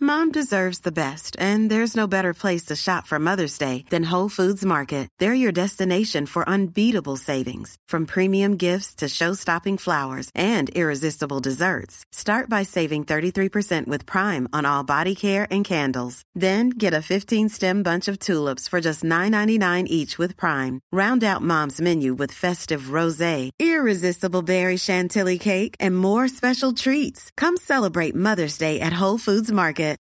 Mom deserves the best, and there's no better place to shop for Mother's Day than Whole Foods Market. They're your destination for unbeatable savings, from premium gifts to show-stopping flowers and irresistible desserts. Start by saving 33% with Prime on all body care and candles. Then get a 15-stem bunch of tulips for just $9.99 each with Prime. Round out Mom's menu with festive rosé, irresistible berry chantilly cake, and more special treats. Come celebrate Mother's Day at Whole Foods Market.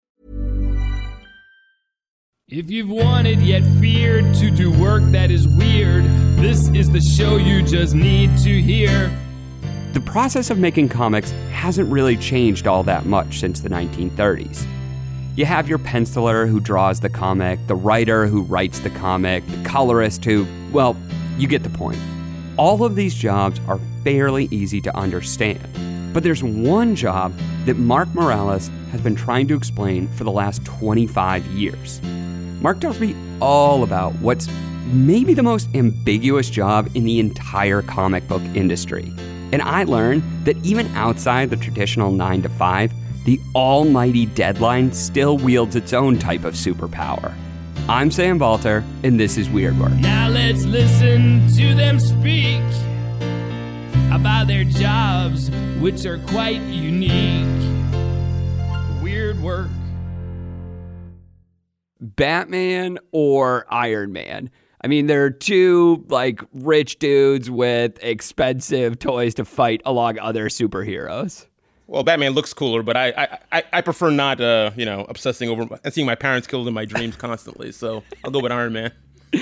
If you've wanted yet feared to do work that is weird, this is the show you just need to hear. The process of making comics hasn't really changed all that much since the 1930s. You have your penciler who draws the comic, the writer who writes the comic, the colorist who, well, you get the point. All of these jobs are fairly easy to understand. But there's one job that Mark Morales has been trying to explain for the last 25 years. Mark tells me all about what's maybe the most ambiguous job in the entire comic book industry. And I learned that even outside the traditional 9 to 5, the almighty deadline still wields its own type of superpower. I'm Sam Balter, and this is Weird Work. Now let's listen to them speak about their jobs, which are quite unique. Weird Work. Batman or Iron Man? I mean, they're two, rich dudes with expensive toys to fight along other superheroes. Well, Batman looks cooler, but I prefer not, obsessing over and seeing my parents killed in my dreams constantly. So I'll go with Iron Man.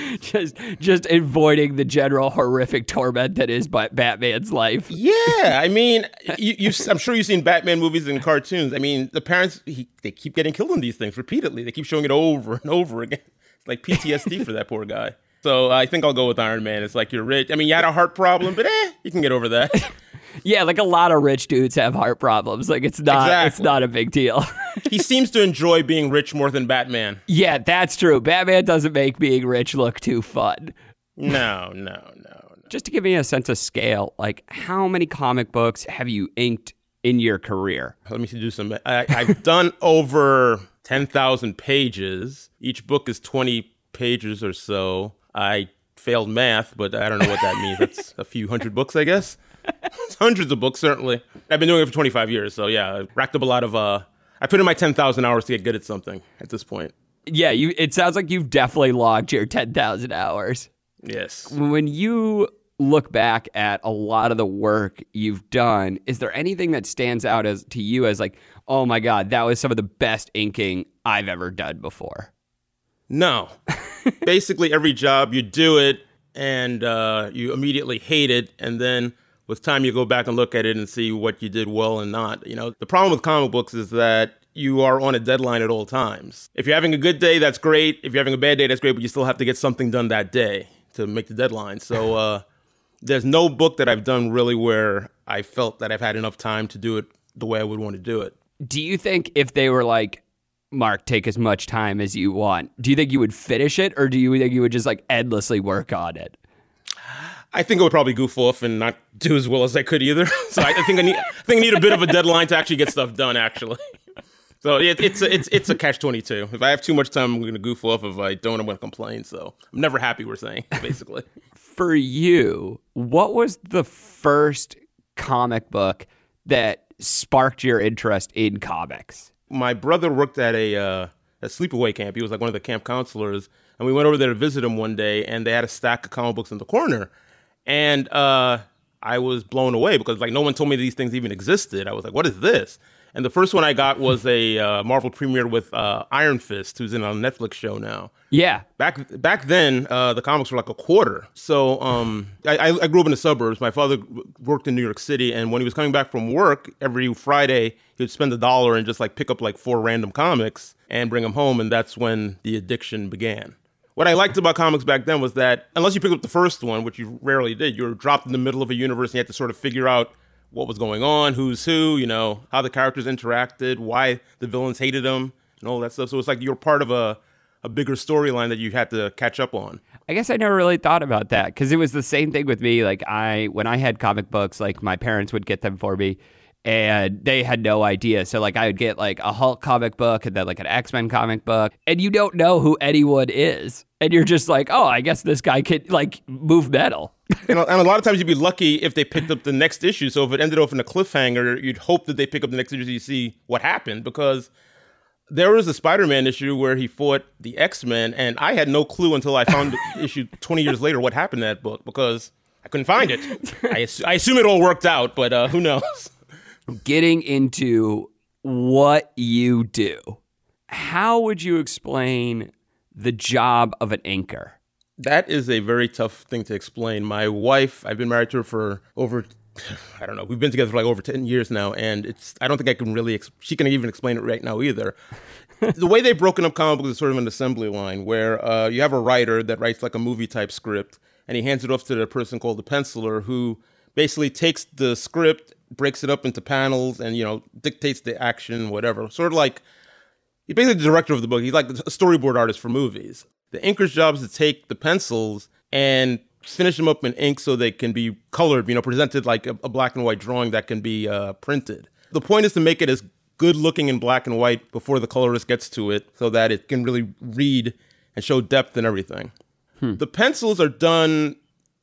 just avoiding the general horrific torment that is Batman's life. Yeah, I mean, I'm sure you've seen Batman movies and cartoons. I mean, the parents, they keep getting killed in these things repeatedly. They keep showing it over and over again. It's like PTSD for that poor guy. So I think I'll go with Iron Man. It's like, you're rich. I mean, you had a heart problem, but you can get over that. Yeah, a lot of rich dudes have heart problems. It's not a big deal. He seems to enjoy being rich more than Batman. Yeah, that's true. Batman doesn't make being rich look too fun. No. Just to give me a sense of scale, how many comic books have you inked in your career? Let me do some. I've done over 10,000 pages. Each book is 20 pages or so. I failed math, but I don't know what that means. That's a few hundred books, I guess. Hundreds of books, certainly. I've been doing it for 25 years, so yeah, I've racked up a lot of, I put in my 10,000 hours to get good at something at this point. Yeah, it sounds like you've definitely logged your 10,000 hours. Yes. When you look back at a lot of the work you've done, is there anything that stands out to you as oh my God, that was some of the best inking I've ever done before? No. Basically, every job you do it and you immediately hate it, and then with time, you go back and look at it and see what you did well and not. The problem with comic books is that you are on a deadline at all times. If you're having a good day, that's great. If you're having a bad day, that's great, but you still have to get something done that day to make the deadline. So there's no book that I've done really where I felt that I've had enough time to do it the way I would want to do it. Do you think if they were Mark, take as much time as you want, do you think you would finish it, or do you think you would just endlessly work on it? I think I would probably goof off and not do as well as I could either. So I think I need a bit of a deadline to actually get stuff done, actually. So it's a catch-22. If I have too much time, I'm going to goof off. If I don't, I'm going to complain. So I'm never happy, we're saying, basically. For you, what was the first comic book that sparked your interest in comics? My brother worked at a sleepaway camp. He was one of the camp counselors. And we went over there to visit him one day, and they had a stack of comic books in the corner. And I was blown away because no one told me these things even existed. I was like, what is this? And the first one I got was a Marvel premiere with Iron Fist, who's in a Netflix show now. Yeah. Back then, the comics were a quarter. So I grew up in the suburbs. My father worked in New York City, and when he was coming back from work, every Friday, he would spend $1 and just pick up 4 random comics and bring them home, and that's when the addiction began. What I liked about comics back then was that unless you picked up the first one, which you rarely did, you were dropped in the middle of a universe and you had to sort of figure out what was going on, who's who, how the characters interacted, why the villains hated them, and all that stuff. So it's you were part of a bigger storyline that you had to catch up on. I guess I never really thought about that because it was the same thing with me. When I had comic books, my parents would get them for me. and they had no idea. So like I would get like a Hulk comic book and then like an X-Men comic book, and you don't know who anyone is. And you're just like, oh, I guess this guy could like move metal. And a lot of times you'd be lucky if they picked up the next issue. So if it ended up in a cliffhanger, you'd hope that they pick up the next issue so you see what happened, because there was a Spider-Man issue where he fought the X-Men, and I had no clue until I found the issue 20 years later what happened in that book, because I couldn't find it. I assume it all worked out, but who knows? Getting into what you do, how would you explain the job of an inker? That is a very tough thing to explain. My wife, I've been married to her for over, I don't know, we've been together for like over 10 years now, and I don't think I can really, she can even explain it right now either. The way they've broken up comic books is sort of an assembly line where you have a writer that writes like a movie type script, and he hands it off to the person called the penciler, who basically takes the script, breaks it up into panels, and, dictates the action, whatever. Sort of like, he's basically the director of the book. He's like a storyboard artist for movies. The inker's job is to take the pencils and finish them up in ink so they can be colored, presented like a black and white drawing that can be printed. The point is to make it as good looking in black and white before the colorist gets to it so that it can really read and show depth and everything. The pencils are done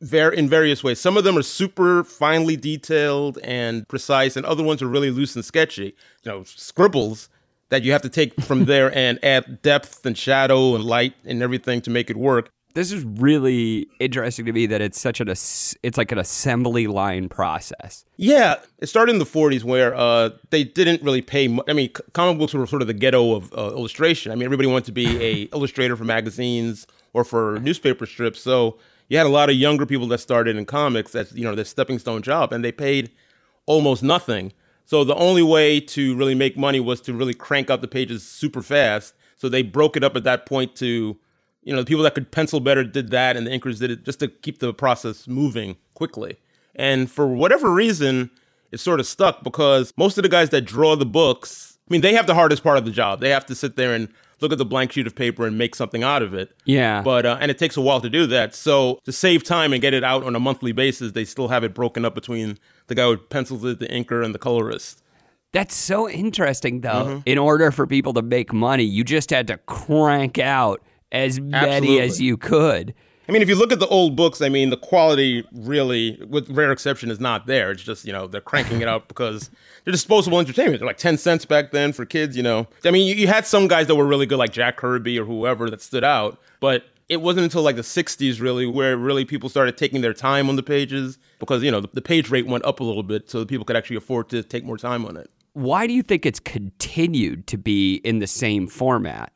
in various ways. Some of them are super finely detailed and precise, and other ones are really loose and sketchy. Scribbles that you have to take from there and add depth and shadow and light and everything to make it work. This is really interesting to me that it's it's like an assembly line process. Yeah, it started in the 40s where they didn't really pay comic books were sort of the ghetto of illustration. Everybody wanted to be a illustrator for magazines or for newspaper strips. So you had a lot of younger people that started in comics as, their stepping stone job, and they paid almost nothing. So the only way to really make money was to really crank out the pages super fast. So they broke it up at that point to, the people that could pencil better did that, and the inkers did it just to keep the process moving quickly. And for whatever reason, it sort of stuck, because most of the guys that draw the books, they have the hardest part of the job. They have to sit there and look at the blank sheet of paper and make something out of it. Yeah. But and it takes a while to do that. So to save time and get it out on a monthly basis, they still have it broken up between the guy who pencils it, the inker, and the colorist. That's so interesting, though. Mm-hmm. In order for people to make money, you just had to crank out as many as you could. If you look at the old books, the quality really, with rare exception, is not there. It's just, they're cranking it out because they're disposable entertainment. They're like 10 cents back then for kids, You had some guys that were really good, like Jack Kirby or whoever, that stood out. But it wasn't until like the 60s, really, where really people started taking their time on the pages because, the page rate went up a little bit so that people could actually afford to take more time on it. Why do you think it's continued to be in the same format?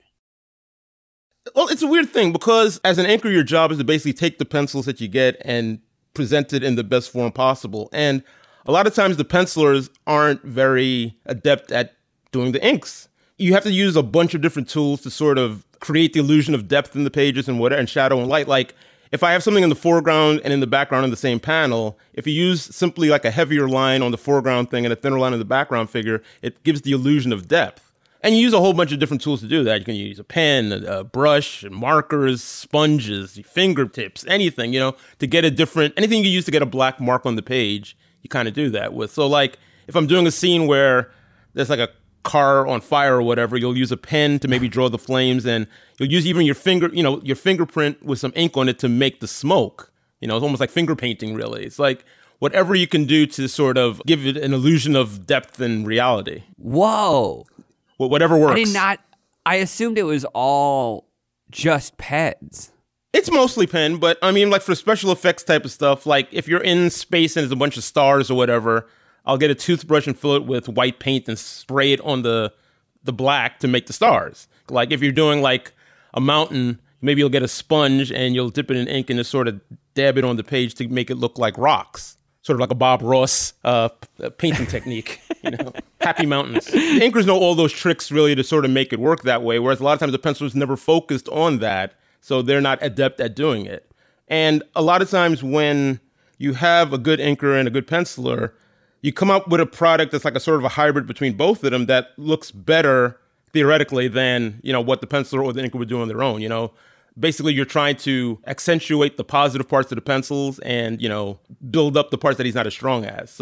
Well, it's a weird thing because as an inker, your job is to basically take the pencils that you get and present it in the best form possible. And a lot of times the pencilers aren't very adept at doing the inks. You have to use a bunch of different tools to sort of create the illusion of depth in the pages and whatever, and shadow and light. Like if I have something in the foreground and in the background in the same panel, if you use simply like a heavier line on the foreground thing and a thinner line on the background figure, it gives the illusion of depth. And you use a whole bunch of different tools to do that. You can use a pen, a brush, markers, sponges, fingertips, anything, to get anything you use to get a black mark on the page, you kind of do that with. So like if I'm doing a scene where there's like a car on fire or whatever, you'll use a pen to maybe draw the flames, and you'll use even your fingerprint with some ink on it to make the smoke. It's almost like finger painting, really. It's like whatever you can do to sort of give it an illusion of depth and reality. Whoa. Whatever works. I assumed it was all just pens. It's mostly pen, but like for special effects type of stuff, like if you're in space and there's a bunch of stars or whatever, I'll get a toothbrush and fill it with white paint and spray it on the black to make the stars. Like if you're doing like a mountain, maybe you'll get a sponge and you'll dip it in ink and just sort of dab it on the page to make it look like rocks. Sort of like a Bob Ross painting technique, Happy Mountains. The inkers know all those tricks really to sort of make it work that way, whereas a lot of times the pencilers never focused on that, so they're not adept at doing it. And a lot of times when you have a good inker and a good penciler, you come up with a product that's like a sort of a hybrid between both of them that looks better theoretically than, what the penciler or the inker would do on their own, Basically, you're trying to accentuate the positive parts of the pencils and, build up the parts that he's not as strong as. So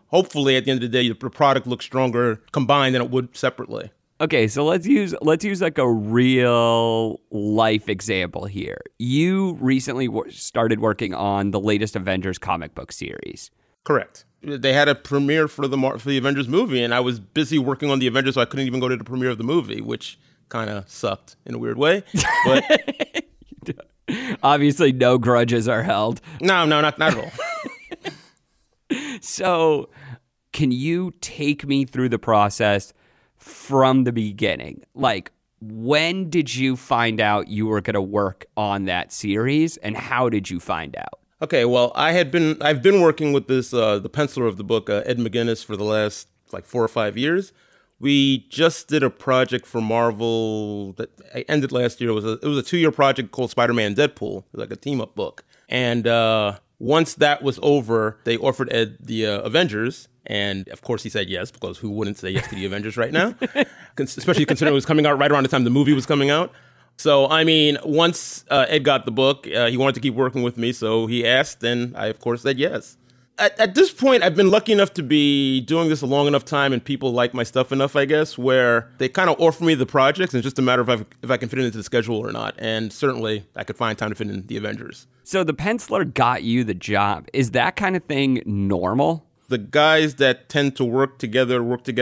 hopefully at the end of the day, the product looks stronger combined than it would separately. Okay, so let's use like a real life example here. You recently started working on the latest Avengers comic book series. Correct. They had a premiere for the Avengers movie, and I was busy working on the Avengers, so I couldn't even go to the premiere of the movie, which kind of sucked in a weird way. But obviously, no grudges are held. No, not at all. So, can you take me through the process from the beginning? Like, when did you find out you were going to work on that series, and how did you find out? Okay, well, I've been working with this the penciler of the book, Ed McGuinness, for the last like 4 or 5 years. We just did a project for Marvel that ended last year. It was a 2-year project called Spider-Man Deadpool, like a team-up book. And once that was over, they offered Ed the Avengers. And of course he said yes, because who wouldn't say yes to the Avengers right now? Especially considering it was coming out right around the time the movie was coming out. So, I mean, once Ed got the book, he wanted to keep working with me. So he asked, and I, of course, said yes. At this point, I've been lucky enough to be doing this a long enough time, and people like my stuff enough, I guess, where they kind of offer me the projects, and it's just a matter of if I can fit it into the schedule or not. And certainly, I could find time to fit in the Avengers. So the penciler got you the job. Is that kind of thing normal? The guys that tend to work together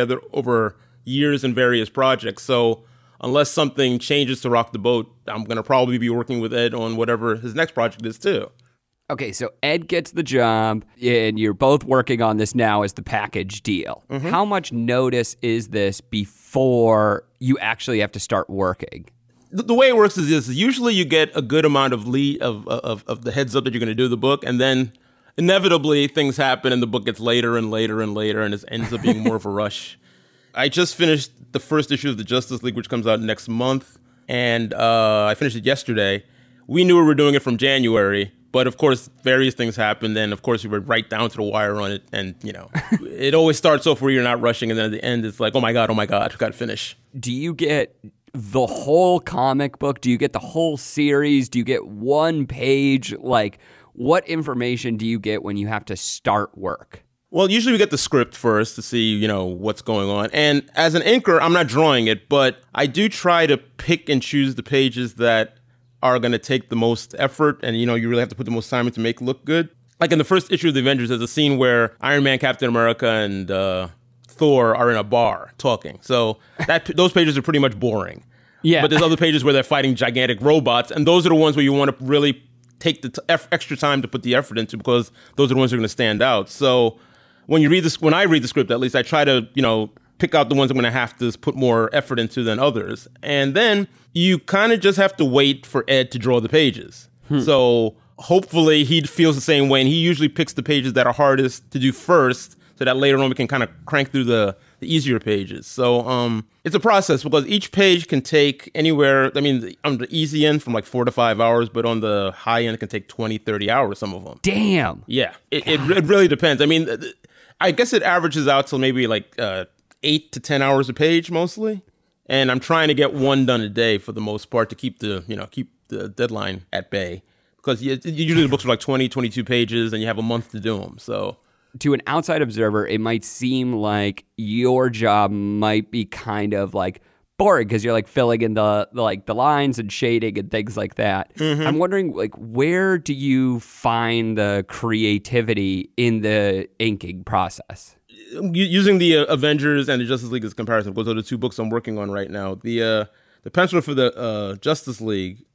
over years in various projects. So unless something changes to rock the boat, I'm going to probably be working with Ed on whatever his next project is too. Okay, so Ed gets the job, and you're both working on this now as the package deal. Mm-hmm. How much notice is this before you actually have to start working? The way it works is this. Usually you get a good amount of lead of the heads up that you're going to do the book, and then inevitably things happen and the book gets later and later and later, and it ends up being more of a rush. I just finished the first issue of the Justice League, which comes out next month, and I finished it yesterday. We knew we were doing it from January, but of course, various things happened, and of course, we were right down to the wire on it, and, you know, it always starts off where you're not rushing, and then at the end, it's like, oh my God, got to finish. Do you get the whole comic book? Do you get the whole series? Do you get one page? Like, what information do you get when you have to start work? Well, usually we get the script first to see, you know, what's going on. And as an inker, I'm not drawing it, but I do try to pick and choose the pages that are going to take the most effort. And, you know, you really have to put the most time in to make it look good. Like in the first issue of the Avengers, there's a scene where Iron Man, Captain America, and Thor are in a bar talking. So those pages are pretty much boring. Yeah. But there's other pages where they're fighting gigantic robots. And those are the ones where you want to really take the extra time to put the effort into, because those are the ones that are going to stand out. So when I read the script, at least I try to, you know, pick out the ones I'm going to have to put more effort into than others. And then you kind of just have to wait for Ed to draw the pages. So hopefully he feels the same way, and he usually picks the pages that are hardest to do first, so that later on we can kind of crank through the easier pages. So it's a process, because each page can take anywhere, I mean, on the easy end from like 4 to 5 hours, but on the high end it can take 20, 30 hours, some of them. Damn. Yeah, it really depends. I mean, I guess it averages out to maybe like 8 to 10 hours a page mostly. And I'm trying to get one done a day for the most part to keep the deadline at bay. Because usually the books are like 20, 22 pages, and you have a month to do them. So to an outside observer, it might seem like your job might be kind of like boring, because you're like filling in the lines and shading and things like that. Mm-hmm. I'm wondering, like, where do you find the creativity in the inking process? Using the Avengers and the Justice League as a comparison, because those are the two books I'm working on right now. The penciler for the Justice League,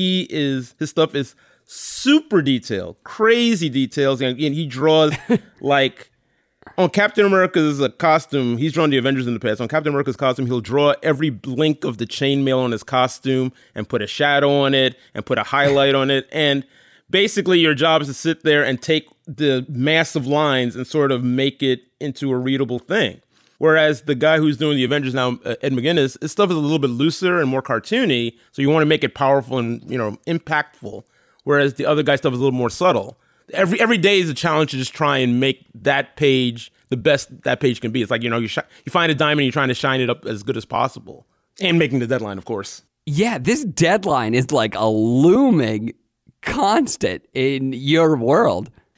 his stuff is super detailed, crazy details, and he draws like on Captain America's costume. He's drawn the Avengers in the past. On Captain America's costume, he'll draw every blink of the chainmail on his costume and put a shadow on it and put a highlight on it. And basically, your job is to sit there and take the massive lines and sort of make it into a readable thing. Whereas the guy who's doing the Avengers now, Ed McGuinness, his stuff is a little bit looser and more cartoony, so you want to make it powerful and, you know, impactful. Whereas the other guy's stuff is a little more subtle. Every day is a challenge to just try and make that page the best that page can be. It's like, you know, you find a diamond, you're trying to shine it up as good as possible, and making the deadline, of course. Yeah, this deadline is like a looming constant in your world.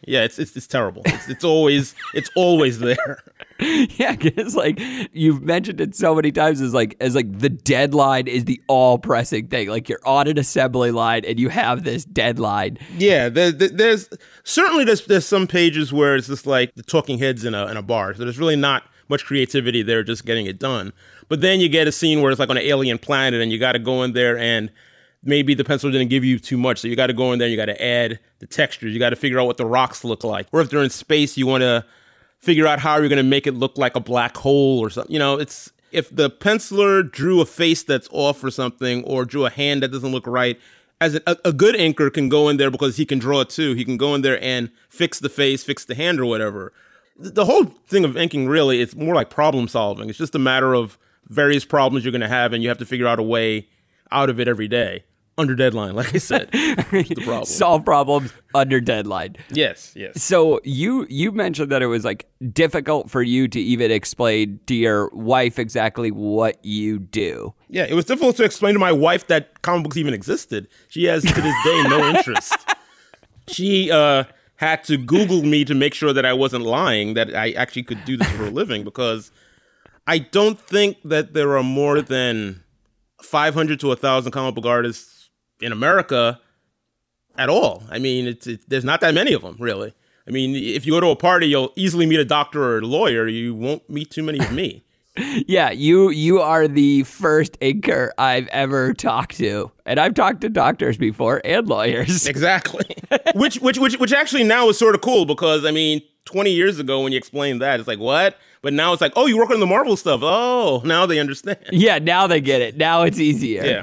Yeah, it's terrible. It's always there. Yeah, because like you've mentioned it so many times as like the deadline is the all pressing thing. Like you're on an assembly line and you have this deadline. Yeah, there's some pages where it's just like the talking heads in a bar. So there's really not much creativity there, just getting it done. But then you get a scene where it's like on an alien planet and you got to go in there and maybe the pencil didn't give you too much. So you got to go in there and you got to add the textures. You got to figure out what the rocks look like. Or if they're in space, you want to figure out how you're going to make it look like a black hole or something. You know, it's if the penciler drew a face that's off or something, or drew a hand that doesn't look right, as a good inker can go in there because he can draw it too. He can go in there and fix the face, fix the hand or whatever. The whole thing of inking really, it's more like problem solving. It's just a matter of various problems you're going to have, and you have to figure out a way out of it every day. Under deadline, like I said. That's the problem. Solve problems under deadline. Yes. So you mentioned that it was like difficult for you to even explain to your wife exactly what you do. Yeah, it was difficult to explain to my wife that comic books even existed. She has, to this day, no interest. She had to Google me to make sure that I wasn't lying, that I actually could do this for a living, because I don't think that there are more than 500 to 1,000 comic book artists in America at all. I mean, there's not that many of them, really. I mean, if you go to a party, you'll easily meet a doctor or a lawyer. You won't meet too many of me. Yeah, you are the first inker I've ever talked to. And I've talked to doctors before and lawyers. Exactly. which actually now is sort of cool, because, I mean, 20 years ago when you explained that, it's like, what? But now it's like, oh, you work on the Marvel stuff. Oh, now they understand. Yeah, now they get it. Now it's easier. Yeah.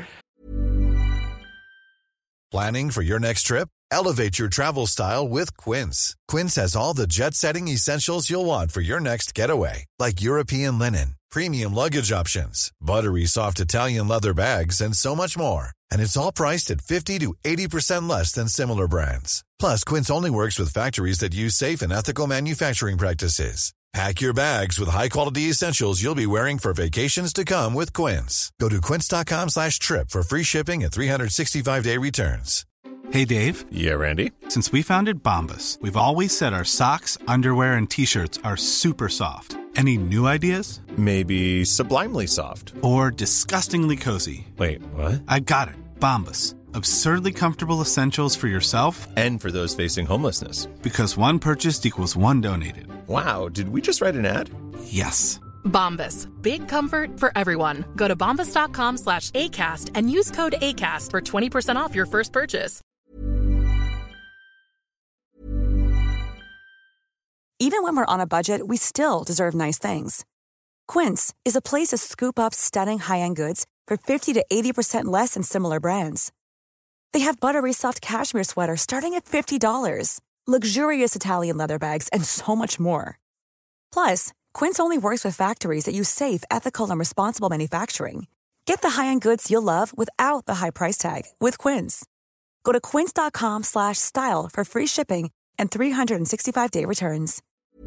Planning for your next trip? Elevate your travel style with Quince. Quince has all the jet-setting essentials you'll want for your next getaway, like European linen, premium luggage options, buttery soft Italian leather bags, and so much more. And it's all priced at 50 to 80% less than similar brands. Plus, Quince only works with factories that use safe and ethical manufacturing practices. Pack your bags with high-quality essentials you'll be wearing for vacations to come with Quince. Go to quince.com/trip for free shipping and 365-day returns. Hey, Dave. Yeah, Randy. Since we founded Bombas, we've always said our socks, underwear, and T-shirts are super soft. Any new ideas? Maybe sublimely soft. Or disgustingly cozy. Wait, what? I got it. Bombas. Absurdly comfortable essentials for yourself and for those facing homelessness. Because one purchased equals one donated. Wow, did we just write an ad? Yes. Bombas. Big comfort for everyone. Go to bombas.com/ACAST and use code ACAST for 20% off your first purchase. Even when we're on a budget, we still deserve nice things. Quince is a place to scoop up stunning high-end goods for 50 to 80% less than similar brands. They have buttery soft cashmere sweaters starting at $50, luxurious Italian leather bags, and so much more. Plus, Quince only works with factories that use safe, ethical, and responsible manufacturing. Get the high-end goods you'll love without the high price tag with Quince. Go to quince.com/style for free shipping and 365-day returns.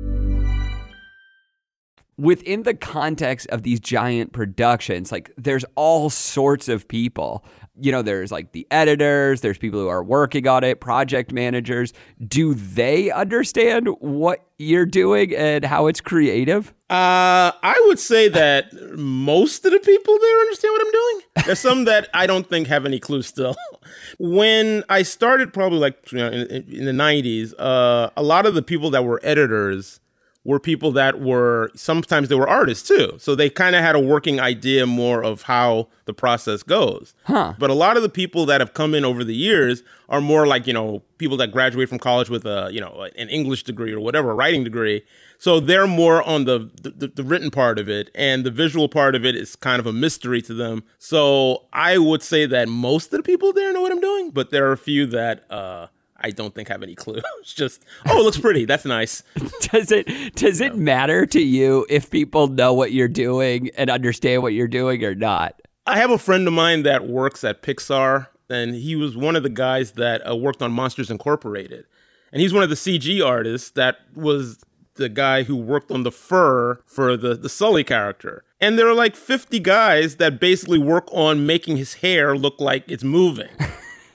Within the context of these giant productions, like there's all sorts of people. You know, there's like the editors, there's people who are working on it, project managers. Do they understand what you're doing and how it's creative? I would say that most of the people there understand what I'm doing. There's some that I don't think have any clue still. When I started, probably like in the 90s, a lot of the people that were editors were people that were, sometimes they were artists too. So they kind of had a working idea more of how the process goes. But a lot of the people that have come in over the years are more like, people that graduate from college with an English degree or whatever, a writing degree. So they're more on the written part of it, and the visual part of it is kind of a mystery to them. So I would say that most of the people there know what I'm doing, but there are a few that I don't think have any clue. It's just, oh, it looks pretty. That's nice. Does it matter to you if people know what you're doing and understand what you're doing or not? I have a friend of mine that works at Pixar, and he was one of the guys that worked on Monsters Incorporated. And he's one of the CG artists that was the guy who worked on the fur for the Sully character. And there are like 50 guys that basically work on making his hair look like it's moving.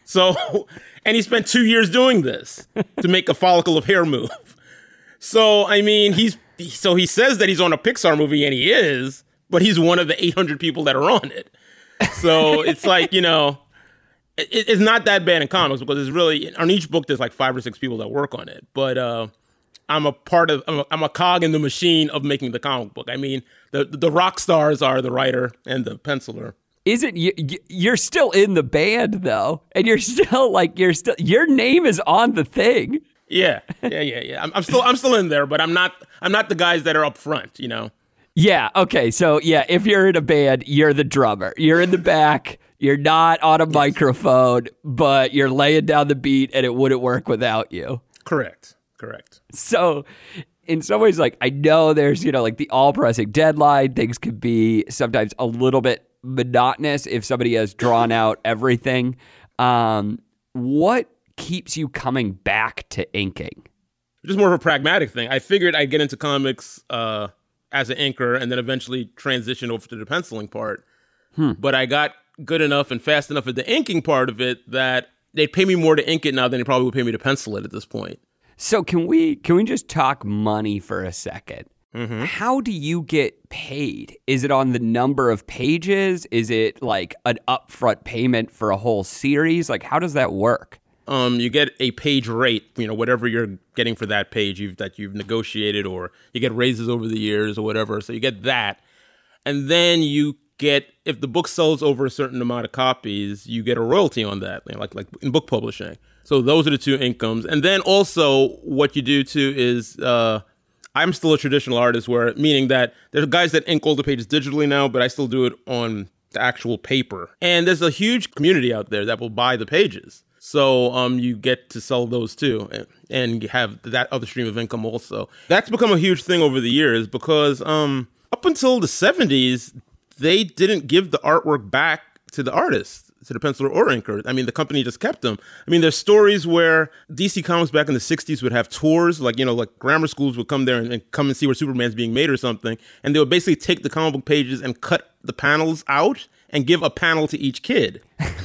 So, and he spent 2 years doing this to make a follicle of hair move. So, I mean, he says that he's on a Pixar movie, and he is, but he's one of the 800 people that are on it. So it's like, it's not that bad in comics because it's really, on each book, there's like 5 or 6 people that work on it. But I'm a cog in the machine of making the comic book. I mean, the rock stars are the writer and the penciler. Is it you're still in the band though, and you're still your name is on the thing? Yeah. I'm still in there, but I'm not the guys that are up front, Yeah. Okay. So yeah, if you're in a band, you're the drummer. You're in the back. You're not on a microphone, but you're laying down the beat, and it wouldn't work without you. Correct. So in some ways, like, I know there's, like the all-pressing deadline. Things could be sometimes a little bit monotonous if somebody has drawn out everything. What keeps you coming back to inking? Just more of a pragmatic thing. I figured I'd get into comics as an inker and then eventually transition over to the penciling part. But I got good enough and fast enough at the inking part of it that they'd pay me more to ink it now than they probably would pay me to pencil it at this point. So can we just talk money for a second? Mm-hmm. How do you get paid? Is it on the number of pages? Is it like an upfront payment for a whole series? Like, how does that work? You get a page rate, whatever you're getting for that page that you've negotiated, or you get raises over the years or whatever. So you get that. And then you get, if the book sells over a certain amount of copies, you get a royalty on that, like in book publishing. So those are the two incomes. And then also what you do too is, I'm still a traditional artist, meaning that there's guys that ink all the pages digitally now, but I still do it on the actual paper. And there's a huge community out there that will buy the pages. So you get to sell those too, and you have that other stream of income also. That's become a huge thing over the years because up until the 70s, they didn't give the artwork back to the artists, to the penciler or inker. I mean, the company just kept them. I mean, there's stories where DC Comics back in the 60s would have tours, like grammar schools would come there and come and see where Superman's being made or something. And they would basically take the comic book pages and cut the panels out and give a panel to each kid.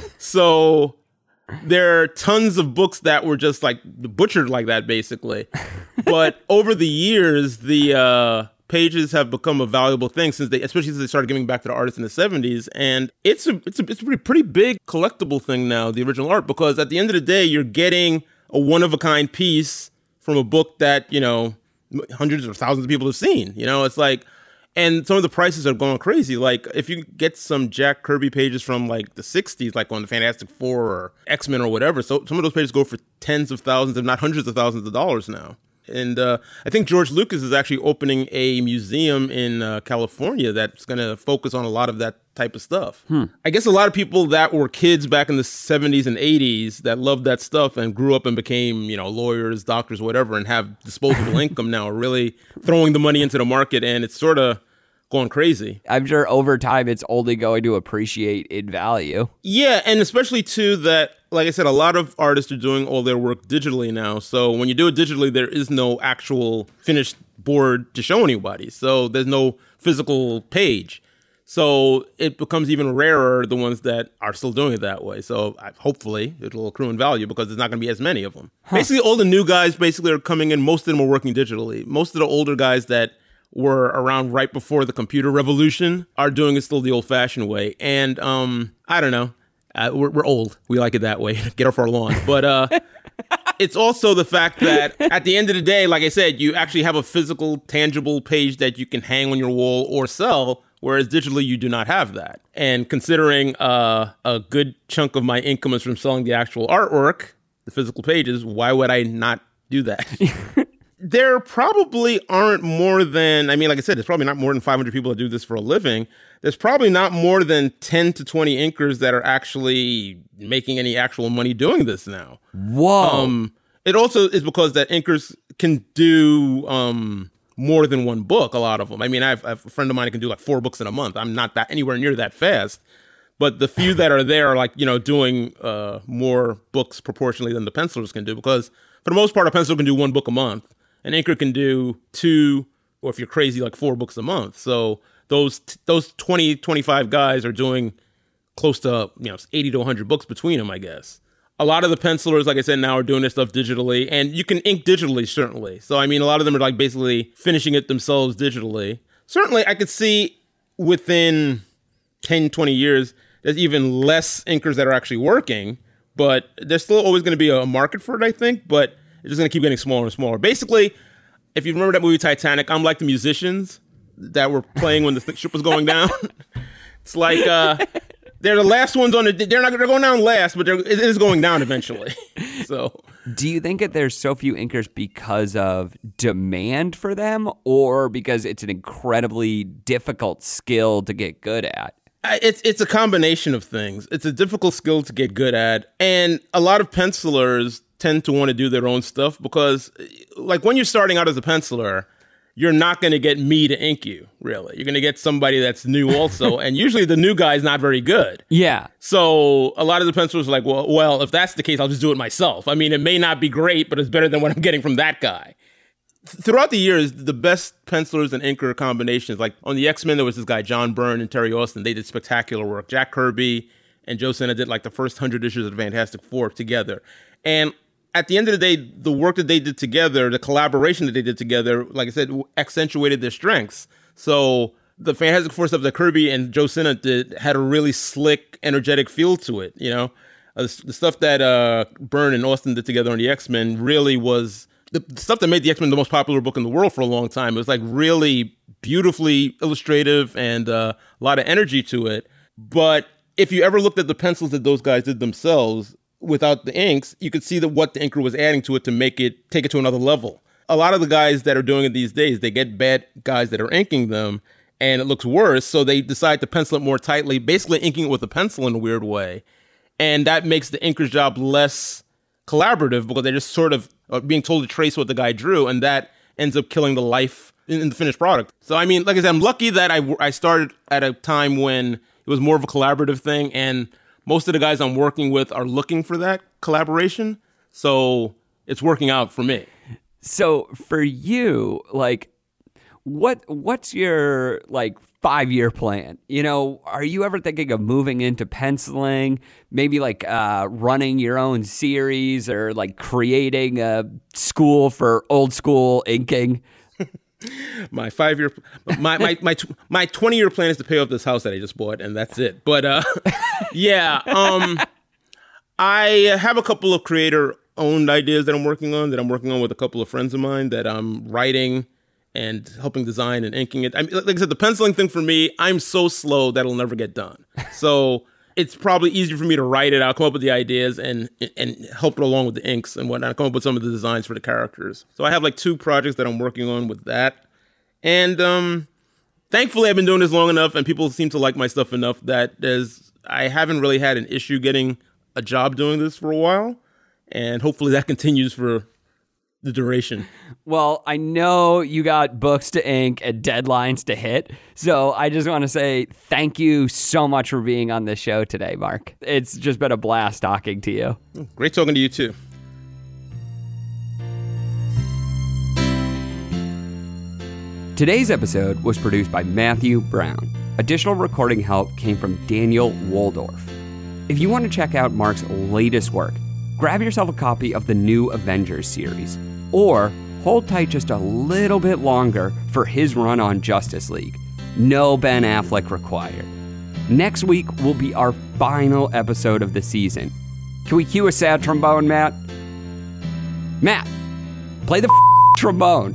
So there are tons of books that were just like butchered like that, basically. But over the years, the pages have become a valuable thing especially since they started giving back to the artists in the 70s. And it's a pretty big collectible thing now, the original art, because at the end of the day, you're getting a one-of-a-kind piece from a book that, hundreds or thousands of people have seen. It's like, and some of the prices are going crazy. Like, if you get some Jack Kirby pages from, like, the 60s, like on the Fantastic Four or X-Men or whatever, so some of those pages go for tens of thousands, if not hundreds of thousands of dollars now. And I think George Lucas is actually opening a museum in California that's going to focus on a lot of that type of stuff. I guess a lot of people that were kids back in the 70s and 80s that loved that stuff and grew up and became, lawyers, doctors, whatever, and have disposable income now are really throwing the money into the market, and it's sort of going crazy. I'm sure over time it's only going to appreciate in value. Yeah, and especially too that, like I said, a lot of artists are doing all their work digitally now. So when you do it digitally, there is no actual finished board to show anybody. So there's no physical page. So it becomes even rarer, the ones that are still doing it that way. So hopefully it'll accrue in value because there's not going to be as many of them. Basically, all the new guys are coming in. Most of them are working digitally. Most of the older guys that were around right before the computer revolution are doing it still the old-fashioned way. And I don't know. We're old. We like it that way. Get off our lawn. But it's also the fact that at the end of the day, like I said, you actually have a physical, tangible page that you can hang on your wall or sell, whereas digitally you do not have that. And considering a good chunk of my income is from selling the actual artwork, the physical pages, why would I not do that? There probably aren't more than, like I said, there's probably not more than 500 people that do this for a living. There's probably not more than 10 to 20 inkers that are actually making any actual money doing this now. Whoa. It also is because that inkers can do more than one book, a lot of them. I have a friend of mine who can do like 4 books in a month. I'm not that anywhere near that fast. But the few that are there are like, doing more books proportionally than the pencilers can do, because for the most part, a penciler can do 1 book a month. An inker can do 2, or if you're crazy, like 4 books a month. So those 20, 25 guys are doing close to 80 to 100 books between them, I guess. a lot of the pencilers, like I said, now are doing their stuff digitally, and you can ink digitally, certainly. So, I mean, a lot of them are like basically finishing it themselves digitally. Certainly, I could see within 10, 20 years, there's even less inkers that are actually working, but there's still always going to be a market for it, I think, but it's just going to keep getting smaller and smaller. Basically, if you remember that movie Titanic, I'm like the musicians that were playing when the ship was going down. It's like they're the last ones on it. They're going down last, but it is going down eventually. So, do you think that there's so few inkers because of demand for them, or because it's an incredibly difficult skill to get good at? It's a combination of things. It's a difficult skill to get good at, and a lot of pencilers tend to want to do their own stuff because, like, when you're starting out as a penciler, you're not going to get me to ink you, really. You're going to get somebody that's new also, and usually the new guy is not very good. Yeah. So a lot of the pencilers are like, well, if that's the case, I'll just do it myself. I mean, it may not be great, but it's better than what I'm getting from that guy. Throughout the years, the best pencilers and inker combinations, like on the X-Men, there was this guy, John Byrne and Terry Austin. They did spectacular work. Jack Kirby and Joe Sena did like the first 100 issues of the Fantastic Four together. And at the end of the day, the work that they did together, the collaboration that they did together, like I said, accentuated their strengths. So the Fantastic Four stuff that Kirby and Joe Sena did had a really slick, energetic feel to it. You know, the stuff that Byrne and Austin did together on the X-Men really was the stuff that made the X-Men the most popular book in the world for a long time. It was like really beautifully illustrative and a lot of energy to it. But if you ever looked at the pencils that those guys did themselves without the inks, you could see that what the inker was adding to it to make it, take it to another level. A lot of the guys that are doing it these days, they get bad guys that are inking them and it looks worse. So they decide to pencil it more tightly, basically inking it with a pencil in a weird way. And that makes the inker's job less collaborative because they're just sort of being told to trace what the guy drew, and that ends up killing the life in the finished product. So, I mean, like I said, I'm lucky that I started at a time when it was more of a collaborative thing, and most of the guys I'm working with are looking for that collaboration. So it's working out for me. So for you, like, what's your, like, 5-year plan? You know, are you ever thinking of moving into penciling, maybe like running your own series or like creating a school for old school inking? My 5-year, my 20-year plan is to pay off this house that I just bought, and that's it. But yeah, I have a couple of creator-owned ideas that I'm working on with a couple of friends of mine that I'm writing and helping design and inking it. I mean, like I said, the penciling thing for me, I'm so slow that it'll never get done. So it's probably easier for me to write it out, come up with the ideas, and help it along with the inks and whatnot, come up with some of the designs for the characters. So I have like 2 projects that I'm working on with that. And thankfully, I've been doing this long enough, and people seem to like my stuff enough that I haven't really had an issue getting a job doing this for a while. And hopefully that continues for the duration. Well, I know you got books to ink and deadlines to hit, so I just want to say thank you so much for being on this show today, Mark. It's just been a blast talking to you. Great talking to you too. Today's episode was produced by Matthew Brown. Additional recording help came from Daniel Waldorf. If you want to check out Mark's latest work, grab yourself a copy of the new Avengers series, or hold tight just a little bit longer for his run on Justice League. No Ben Affleck required. Next week will be our final episode of the season. Can we cue a sad trombone, Matt? Matt, play the trombone.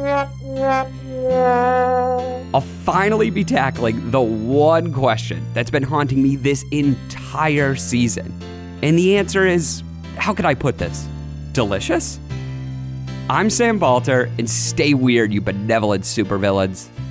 I'll finally be tackling the one question that's been haunting me this entire season. And the answer is, how could I put this? Delicious? I'm Sam Balter, and stay weird, you benevolent supervillains.